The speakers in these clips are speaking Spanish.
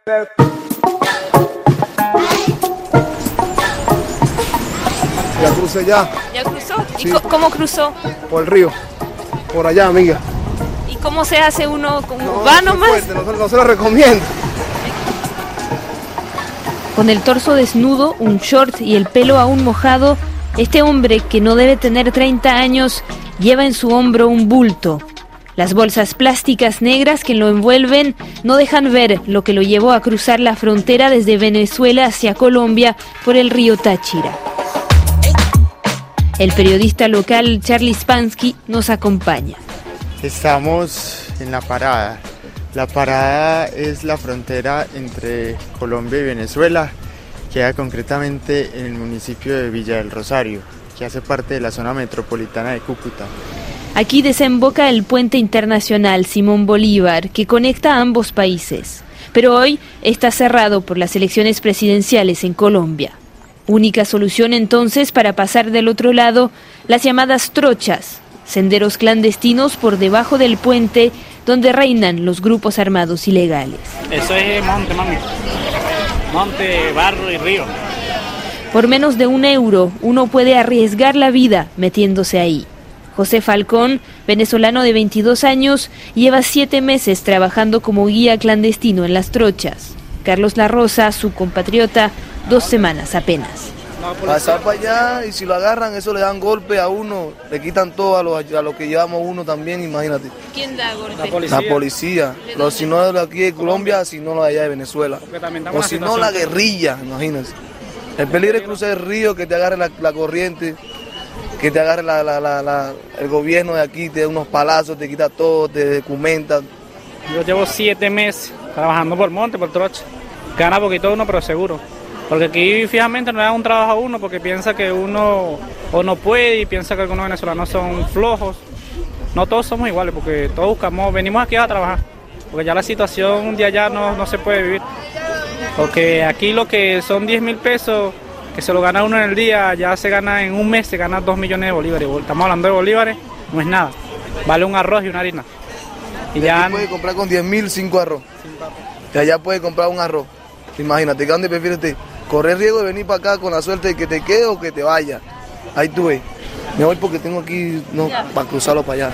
Ya crucé ya. ¿Ya cruzó? Sí. ¿Y cómo cruzó? Por el río, por allá, amiga. ¿Y cómo se hace uno? ¿Cómo No, va no nomás? fuerte, no se lo recomiendo. Con el torso desnudo, un short y el pelo aún mojado, este hombre, que no debe tener 30 años, lleva en su hombro un bulto. Las bolsas plásticas negras que lo envuelven no dejan ver lo que lo llevó a cruzar la frontera desde Venezuela hacia Colombia por el río Táchira. El periodista local Charlie Spansky nos acompaña. Estamos en la parada. La parada es la frontera entre Colombia y Venezuela, queda concretamente en el municipio de Villa del Rosario, que hace parte de la zona metropolitana de Cúcuta. Aquí desemboca el puente internacional Simón Bolívar, que conecta a ambos países. Pero hoy está cerrado por las elecciones presidenciales en Colombia. Única solución entonces para pasar del otro lado, las llamadas trochas, senderos clandestinos por debajo del puente donde reinan los grupos armados ilegales. Eso es monte, mami. Monte, barro y río. Por menos de €1, uno puede arriesgar la vida metiéndose ahí. José Falcón, venezolano de 22 años, lleva 7 meses trabajando como guía clandestino en las trochas. Carlos La Rosa, su compatriota, 2 semanas apenas. Pasar para allá y si lo agarran, eso le dan golpe a uno, le quitan todo a lo que llevamos uno también, imagínate. ¿Quién da golpe? La policía. Si no de aquí de Colombia, si no de allá de Venezuela. O si no la guerrilla, imagínense. El peligro es cruzar el río, que te agarre la corriente, que te agarre el gobierno de aquí, te da unos palazos, te quita todo, te documenta. Yo llevo 7 meses trabajando por monte, por trocha. Gana poquito uno, pero seguro. Porque aquí fijamente no le dan un trabajo a uno porque piensa que uno o no puede y piensa que algunos venezolanos son flojos. No todos somos iguales porque todos venimos aquí a trabajar. Porque ya la situación un día ya no se puede vivir. Porque aquí lo que son 10.000 pesos, que se lo gana uno en el día, ya se gana en un mes, se gana 2 millones de bolívares. Estamos hablando de bolívares, no es nada. Vale un arroz y una harina. Y ya puede comprar con 10.000 5 arroz. Y allá puede comprar un arroz. Imagínate, ¿qué dónde prefieres usted? Correr riesgo de venir para acá con la suerte de que te quede o que te vaya. Ahí tú ves. Me voy porque tengo aquí para cruzarlo para allá.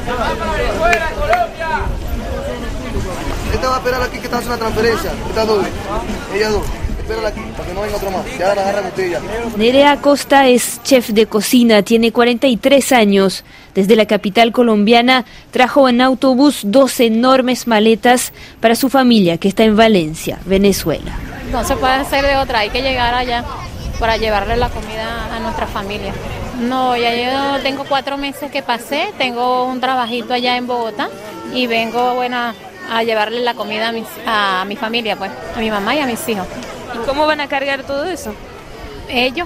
Esta va a esperar aquí que está haciendo una transferencia. Estas dos. Ellas dos. Espérala aquí para que no venga otro más. Ya la agarran ustedes ya. Nerea Acosta es chef de cocina, tiene 43 años. Desde la capital colombiana trajo en autobús 2 enormes maletas para su familia que está en Valencia, Venezuela. No se puede hacer de otra, hay que llegar allá para llevarle la comida a nuestra familia. No, ya yo tengo 4 meses que pasé, tengo un trabajito allá en Bogotá y vengo a llevarle la comida a mi familia, pues, a mi mamá y a mis hijos. ¿Y cómo van a cargar todo eso? Ellos.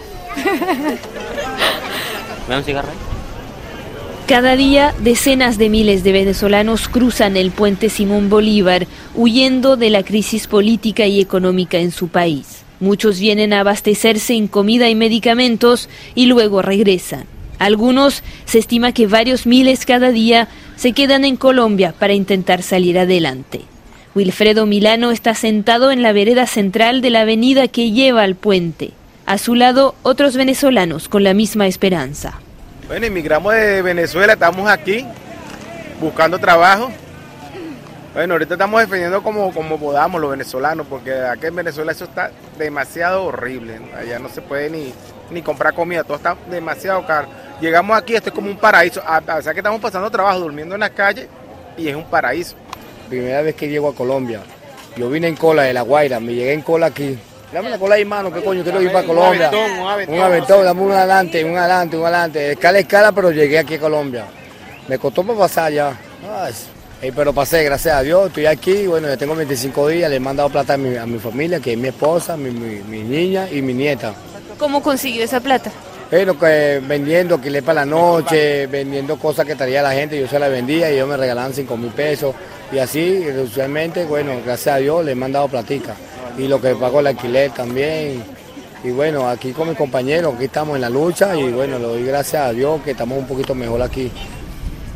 ¿Me da un cigarro? Cada día, decenas de miles de venezolanos cruzan el puente Simón Bolívar, huyendo de la crisis política y económica en su país. Muchos vienen a abastecerse en comida y medicamentos y luego regresan. Algunos, se estima que varios miles cada día, se quedan en Colombia para intentar salir adelante. Wilfredo Milano está sentado en la vereda central de la avenida que lleva al puente. A su lado, otros venezolanos con la misma esperanza. Bueno, emigramos de Venezuela, estamos aquí buscando trabajo. Bueno, ahorita estamos defendiendo como podamos los venezolanos, porque aquí en Venezuela eso está demasiado horrible. Allá no se puede ni comprar comida, todo está demasiado caro. Llegamos aquí, esto es como un paraíso, o sea que estamos pasando trabajo, durmiendo en las calles y es un paraíso. Primera vez que llego a Colombia, yo vine en cola de La Guaira, me llegué en cola aquí. Dame la cola ahí, mano, ¿qué coño? Quiero ir para Colombia. Un aventón, dame un adelante. Escala, pero llegué aquí a Colombia. Me costó para pasar ya. Pero pasé, gracias a Dios, estoy aquí, bueno, ya tengo 25 días, le he mandado plata a mi familia, que es mi esposa, mi niña y mi nieta. ¿Cómo consiguió esa plata? Bueno, que vendiendo, alquiler para la noche, vendiendo cosas que traía la gente, yo se las vendía y ellos me regalaban 5.000 pesos. Y así, usualmente, bueno, gracias a Dios le he mandado platica. Y lo que pago el alquiler también. Y bueno, aquí con mis compañeros, aquí estamos en la lucha y bueno, le doy gracias a Dios que estamos un poquito mejor aquí.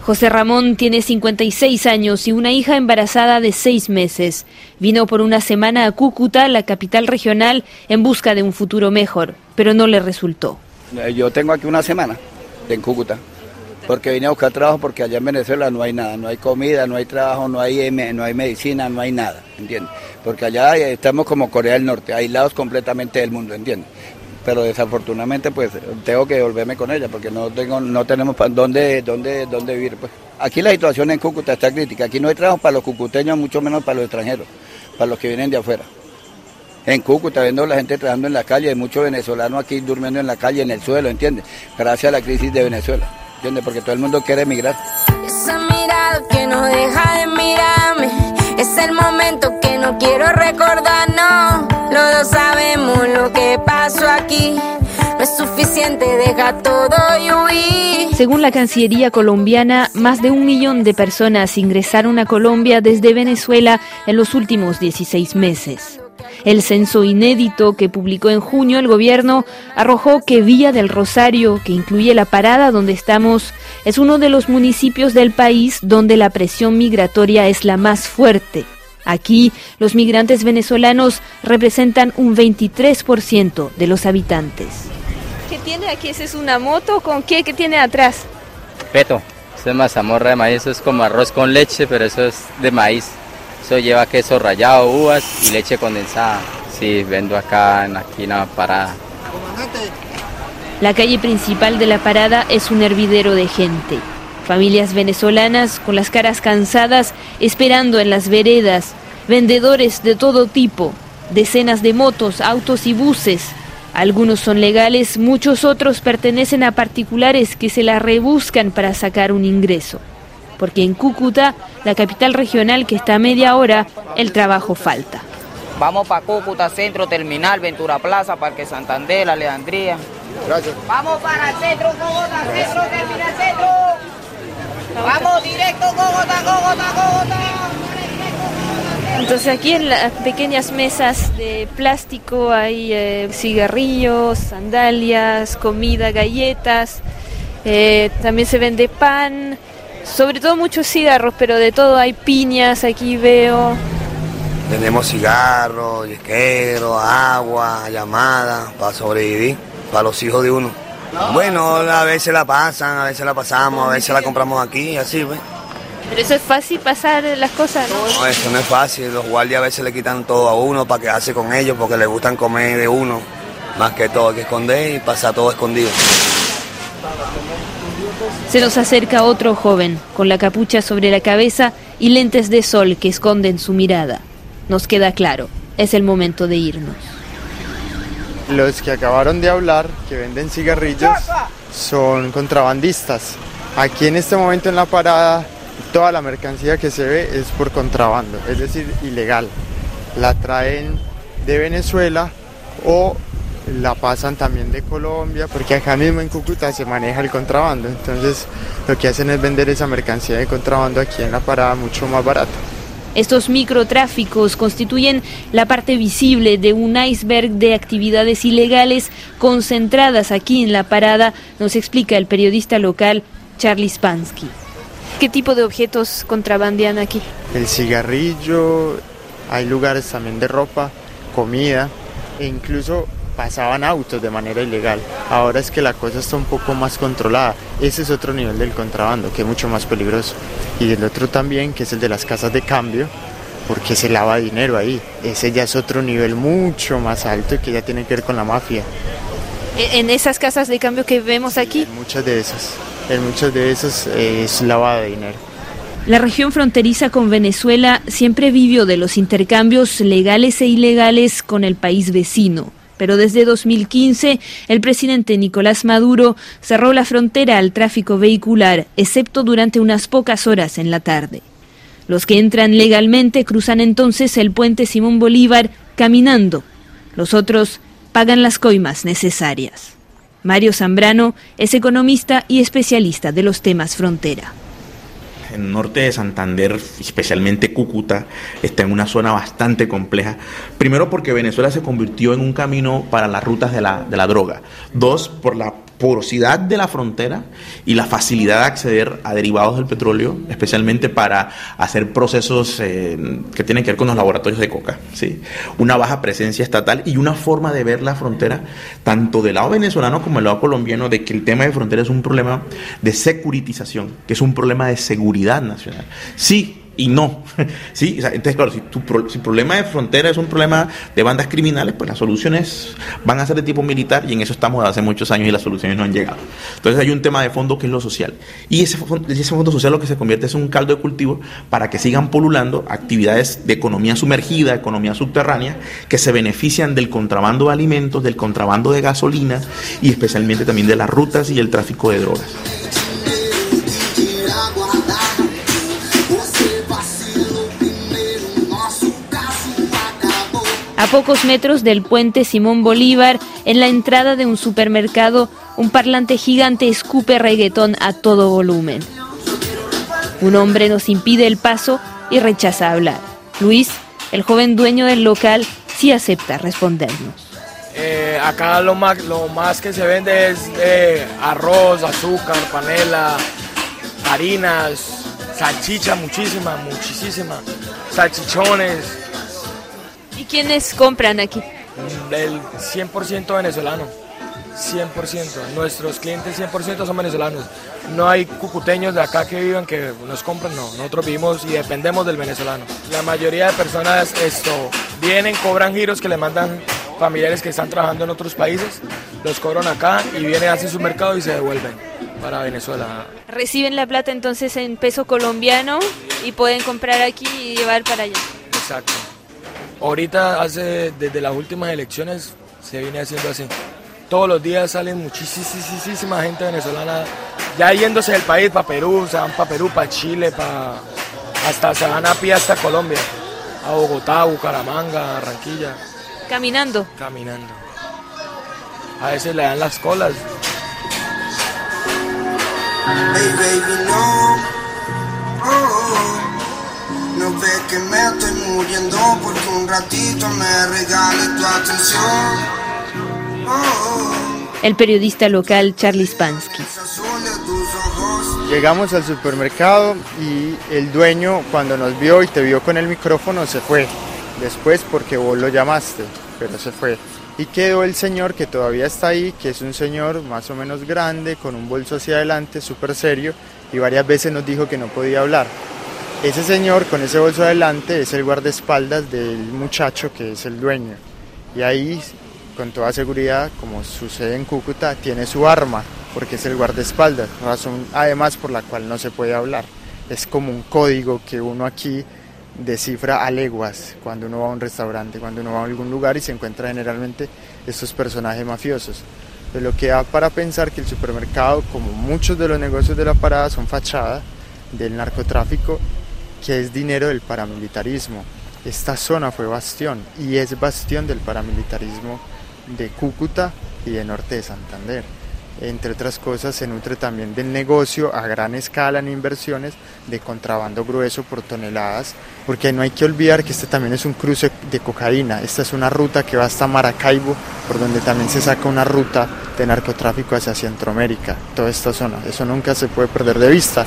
José Ramón tiene 56 años y una hija embarazada de 6 meses. Vino por una semana a Cúcuta, la capital regional, en busca de un futuro mejor, pero no le resultó. Yo tengo aquí una semana en Cúcuta, porque vine a buscar trabajo porque allá en Venezuela no hay nada, no hay comida, no hay trabajo, no hay medicina, no hay nada, ¿entiendes? Porque allá estamos como Corea del Norte, aislados completamente del mundo, ¿entiendes? Pero desafortunadamente pues tengo que volverme con ella porque no tenemos dónde vivir. Pues. Aquí la situación en Cúcuta está crítica, aquí no hay trabajo para los cucuteños, mucho menos para los extranjeros, para los que vienen de afuera. En Cúcuta, viendo la gente trabajando en la calle, hay muchos venezolanos aquí durmiendo en la calle, en el suelo, ¿entiendes? Gracias a la crisis de Venezuela, ¿entiendes? Porque todo el mundo quiere emigrar. Esa mirada que no deja de mirarme, es el momento que no quiero recordar, no. Los dos sabemos lo que pasó aquí, no es suficiente, deja todo y huir. Según la Cancillería colombiana, más de 1 millón de personas ingresaron a Colombia desde Venezuela en los últimos 16 meses. El censo inédito que publicó en junio el gobierno arrojó que Villa del Rosario, que incluye la parada donde estamos, es uno de los municipios del país donde la presión migratoria es la más fuerte. Aquí, los migrantes venezolanos representan un 23% de los habitantes. ¿Qué tiene aquí? ¿Esa es una moto? ¿Con qué? ¿Qué tiene atrás? Peto, eso es mazamorra de maíz, eso es como arroz con leche, pero eso es de maíz. Eso lleva queso rallado, uvas y leche condensada. Sí, vendo acá en la parada. La calle principal de la parada es un hervidero de gente. Familias venezolanas con las caras cansadas esperando en las veredas, vendedores de todo tipo, decenas de motos, autos y buses. Algunos son legales, muchos otros pertenecen a particulares que se la rebuscan para sacar un ingreso. Porque en Cúcuta, la capital regional que está a media hora, el trabajo falta. Vamos para Cúcuta, Centro, Terminal, Ventura Plaza, Parque Santander, La Leandría. Gracias. Vamos para el centro, Cúcuta, Centro, Terminal, Centro. Vamos directo, Cúcuta. Entonces aquí en las pequeñas mesas de plástico hay cigarrillos, sandalias, comida, galletas, también se vende pan. Sobre todo muchos cigarros, pero de todo hay piñas, aquí veo. Tenemos cigarros, yesqueros, agua, llamada, para sobrevivir, para los hijos de uno. Bueno, a veces la pasan, a veces la pasamos, a veces la compramos aquí, así, ¿ves? Pero eso es fácil pasar las cosas, ¿no? No, eso no es fácil, los guardias a veces le quitan todo a uno para quedarse con ellos, porque les gustan comer de uno. Más que todo hay que esconder y pasar todo escondido. Se nos acerca otro joven, con la capucha sobre la cabeza y lentes de sol que esconden su mirada. Nos queda claro, es el momento de irnos. Los que acabaron de hablar, que venden cigarrillos, son contrabandistas. Aquí en este momento en la parada, toda la mercancía que se ve es por contrabando, es decir, ilegal. La traen de Venezuela o la pasan también de Colombia, porque acá mismo en Cúcuta se maneja el contrabando, entonces lo que hacen es vender esa mercancía de contrabando aquí en la parada mucho más barata. Estos microtráficos constituyen la parte visible de un iceberg de actividades ilegales concentradas aquí en la parada, nos explica el periodista local Charlie Spansky. ¿Qué tipo de objetos contrabandean aquí? El cigarrillo, hay lugares también de ropa, comida e incluso pasaban autos de manera ilegal. Ahora es que la cosa está un poco más controlada. Ese es otro nivel del contrabando, que es mucho más peligroso. Y el otro también, que es el de las casas de cambio, porque se lava dinero ahí. Ese ya es otro nivel mucho más alto y que ya tiene que ver con la mafia. ¿En esas casas de cambio que vemos aquí? En muchas de esas es lavado de dinero. La región fronteriza con Venezuela siempre vivió de los intercambios legales e ilegales con el país vecino. Pero desde 2015, el presidente Nicolás Maduro cerró la frontera al tráfico vehicular, excepto durante unas pocas horas en la tarde. Los que entran legalmente cruzan entonces el puente Simón Bolívar caminando. Los otros pagan las coimas necesarias. Mario Zambrano es economista y especialista de los temas frontera. En el norte de Santander, especialmente Cúcuta, está en una zona bastante compleja. Primero porque Venezuela se convirtió en un camino para las rutas de la droga. Dos, por la porosidad de la frontera y la facilidad de acceder a derivados del petróleo, especialmente para hacer procesos que tienen que ver con los laboratorios de coca, ¿sí? Una baja presencia estatal y una forma de ver la frontera, tanto del lado venezolano como del lado colombiano, de que el tema de frontera es un problema de securitización, que es un problema de seguridad nacional. Sí, y no, ¿sí? O sea, entonces, claro, si el problema de frontera es un problema de bandas criminales, pues las soluciones van a ser de tipo militar, y en eso estamos hace muchos años y las soluciones no han llegado. Entonces hay un tema de fondo que es lo social, y ese fondo social lo que se convierte es un caldo de cultivo para que sigan polulando actividades de economía sumergida, economía subterránea, que se benefician del contrabando de alimentos, del contrabando de gasolina y especialmente también de las rutas y el tráfico de drogas. A pocos metros del puente Simón Bolívar, en la entrada de un supermercado, un parlante gigante escupe reggaetón a todo volumen. Un hombre nos impide el paso y rechaza hablar. Luis, el joven dueño del local, sí acepta respondernos. Acá lo más que se vende es arroz, azúcar, panela, harinas, salchicha muchísima, salchichones. ¿Y quiénes compran aquí? El 100% venezolano, 100%. Nuestros clientes 100% son venezolanos. No hay cucuteños de acá que vivan que nos compren, no. Nosotros vivimos y dependemos del venezolano. La mayoría de personas vienen, cobran giros que le mandan familiares que están trabajando en otros países, los cobran acá y vienen, hacen su mercado y se devuelven para Venezuela. Reciben la plata entonces en peso colombiano y pueden comprar aquí y llevar para allá. Exacto. Ahorita, desde las últimas elecciones, se viene haciendo así. Todos los días salen muchísima gente venezolana, ya yéndose del país para Perú, se van para Perú, para Chile, hasta se van a pie hasta Colombia, a Bogotá, Bucaramanga, Barranquilla. ¿Caminando? Caminando. A veces le dan las colas. Hey baby, no. No ves que me estoy muriendo porque un ratito me regales tu atención. El periodista local Charlie Spansky. Llegamos al supermercado y el dueño, cuando nos vio y te vio con el micrófono, se fue. Después porque vos lo llamaste, pero se fue. Y quedó el señor que todavía está ahí, que es un señor más o menos grande, con un bolso hacia adelante, súper serio, y varias veces nos dijo que no podía hablar. Ese señor con ese bolso adelante es el guardaespaldas del muchacho que es el dueño. Y ahí, con toda seguridad, como sucede en Cúcuta, tiene su arma, porque es el guardaespaldas, razón además por la cual no se puede hablar. Es como un código que uno aquí descifra a leguas cuando uno va a un restaurante, cuando uno va a algún lugar y se encuentra generalmente estos personajes mafiosos. De lo que da para pensar que el supermercado, como muchos de los negocios de la parada, son fachada del narcotráfico, que es dinero del paramilitarismo. Esta zona fue bastión y es bastión del paramilitarismo de Cúcuta y de Norte de Santander. Entre otras cosas, se nutre también del negocio a gran escala en inversiones de contrabando grueso por toneladas, porque no hay que olvidar que este también es un cruce de cocaína. Esta es una ruta que va hasta Maracaibo, por donde también se saca una ruta de narcotráfico hacia Centroamérica, toda esta zona. Eso nunca se puede perder de vista.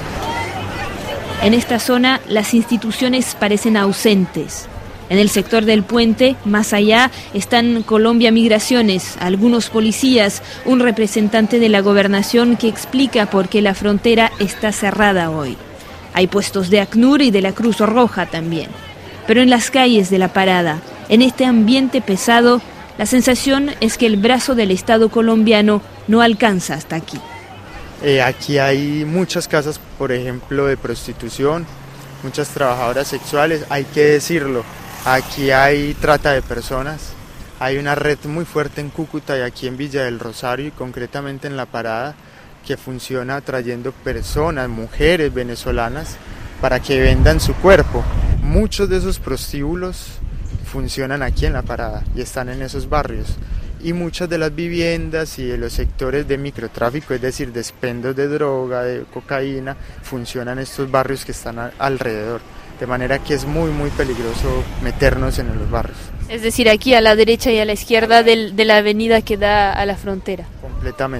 En esta zona las instituciones parecen ausentes. En el sector del puente, más allá, están Colombia Migraciones, algunos policías, un representante de la gobernación que explica por qué la frontera está cerrada hoy. Hay puestos de ACNUR y de la Cruz Roja también. Pero en las calles de la parada, en este ambiente pesado, la sensación es que el brazo del Estado colombiano no alcanza hasta aquí. Aquí hay muchas casas, por ejemplo, de prostitución, muchas trabajadoras sexuales, hay que decirlo. Aquí hay trata de personas, hay una red muy fuerte en Cúcuta y aquí en Villa del Rosario y concretamente en La Parada, que funciona trayendo personas, mujeres venezolanas, para que vendan su cuerpo. Muchos de esos prostíbulos funcionan aquí en La Parada y están en esos barrios. Y muchas de las viviendas y de los sectores de microtráfico, es decir, de expendios de droga, de cocaína, funcionan en estos barrios que están alrededor. De manera que es muy peligroso meternos en los barrios. Es decir, aquí a la derecha y a la izquierda de la avenida que da a la frontera. Completamente.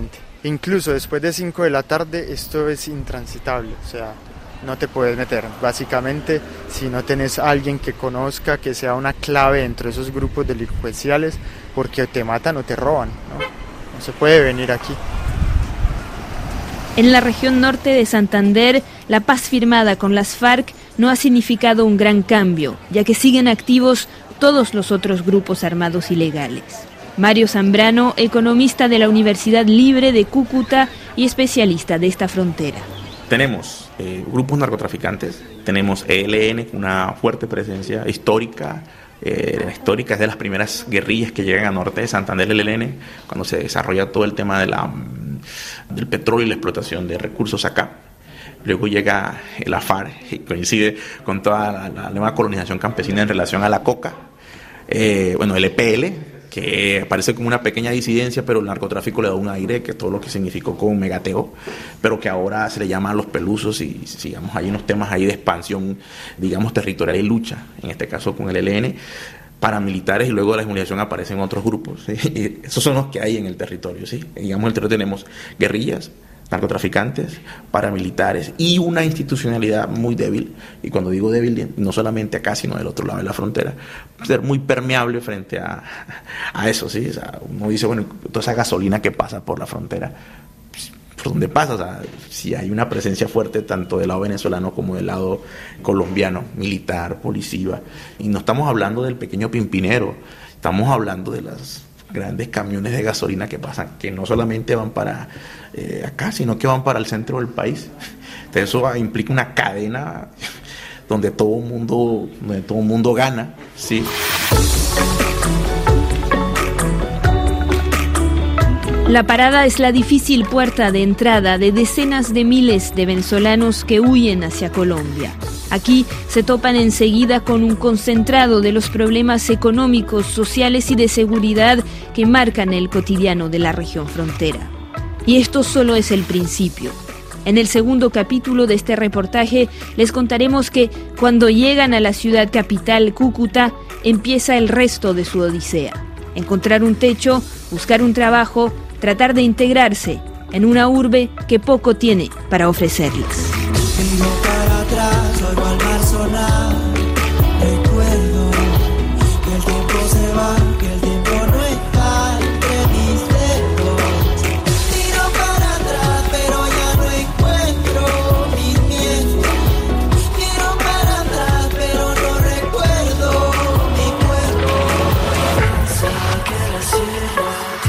Incluso después de 5 de la tarde esto es intransitable, o sea, no te puedes meter. Básicamente, si no tenés a alguien que conozca, que sea una clave dentro de esos grupos delincuenciales, porque te matan o te roban, no se puede venir aquí. En la región norte de Santander, la paz firmada con las FARC no ha significado un gran cambio, ya que siguen activos todos los otros grupos armados ilegales. Mario Zambrano, economista de la Universidad Libre de Cúcuta y especialista de esta frontera. Tenemos grupos narcotraficantes, tenemos ELN, una fuerte presencia histórica, es de las primeras guerrillas que llegan a norte de Santander, el ELN, cuando se desarrolla todo el tema del petróleo y la explotación de recursos acá. Luego llega la FARC, y coincide con toda la nueva colonización campesina en relación a la coca. El EPL, que aparece como una pequeña disidencia, pero el narcotráfico le da un aire, que todo lo que significó con Megateo, pero que ahora se le llama a los pelusos y sigamos, hay unos temas ahí de expansión, digamos, territorial y lucha, en este caso con el ELN, paramilitares, y luego de la desmovilización aparecen otros grupos, ¿sí? Y esos son los que hay en el territorio, ¿sí? Digamos, en el territorio tenemos guerrillas, narcotraficantes, paramilitares y una institucionalidad muy débil, y cuando digo débil, no solamente acá, sino del otro lado de la frontera, ser muy permeable frente a eso, ¿sí? O sea, uno dice, bueno, toda esa gasolina que pasa por la frontera, por donde pasa, o sea, si hay una presencia fuerte tanto del lado venezolano como del lado colombiano, militar, policía, y no estamos hablando del pequeño pimpinero, estamos hablando de las grandes camiones de gasolina que pasan, que no solamente van para acá, sino que van para el centro del país. Entonces eso implica una cadena donde todo el mundo gana, ¿sí? La parada es la difícil puerta de entrada de decenas de miles de venezolanos que huyen hacia Colombia. Aquí se topan enseguida con un concentrado de los problemas económicos, sociales y de seguridad que marcan el cotidiano de la región frontera. Y esto solo es el principio. En el segundo capítulo de este reportaje les contaremos que cuando llegan a la ciudad capital, Cúcuta, empieza el resto de su odisea. Encontrar un techo, buscar un trabajo, tratar de integrarse en una urbe que poco tiene para ofrecerles. Miro para atrás, oigo al mar sonar. Recuerdo que el tiempo se va, que el tiempo no está entre mis dedos. Miro para atrás, pero ya no encuentro mis miedos. Miro para atrás, pero no recuerdo mi cuerpo. Pensaba que la sierra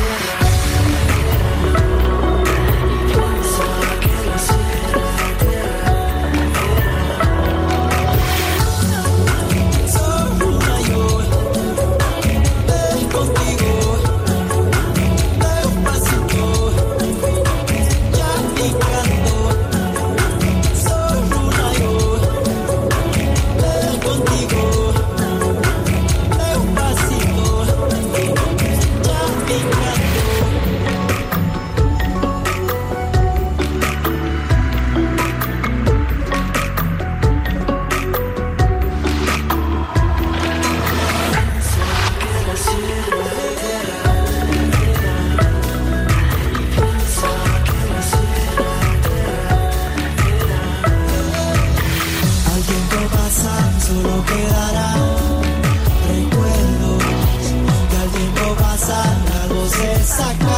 solo quedará recuerdos que al tiempo pasar algo se saca.